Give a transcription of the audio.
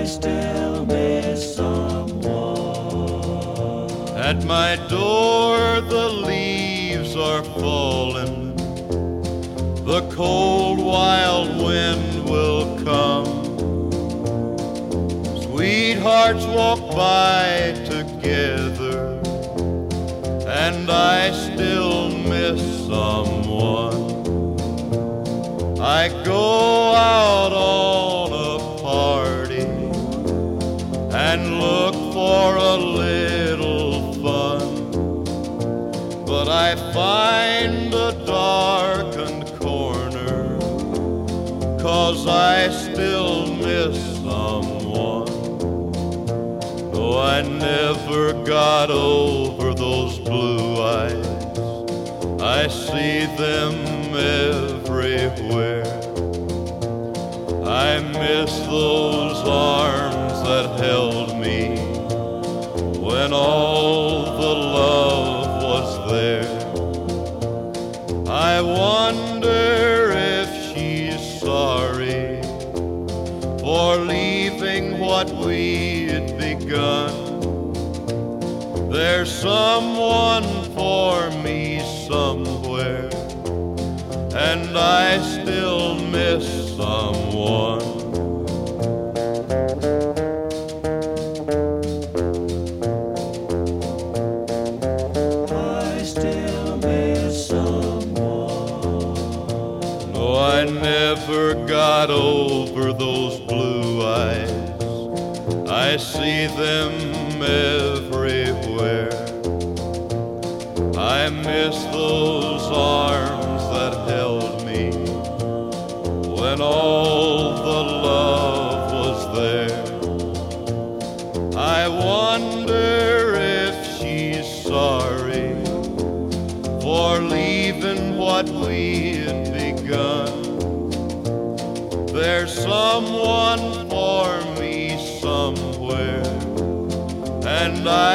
still miss someone. At my door the leaves are falling, the cold wild wind will come. Sweethearts walk by together, and I still miss someone. I go out on a party and look for a little fun, but I find a darkened corner, 'cause I still miss someone. No, I never got over those blue eyes, I see them everywhere. I miss those arms that held me when all the love was there. I wonder if she's sorry for leaving what we'd begun. There's someone for me somewhere, and I still miss someone. I still miss someone. No, I never got over those blue eyes, I see them everywhere. I miss those arms that held me when all the love was there. I wonder if she's sorry for leaving what we'd begun. There's someone for me somewhere, and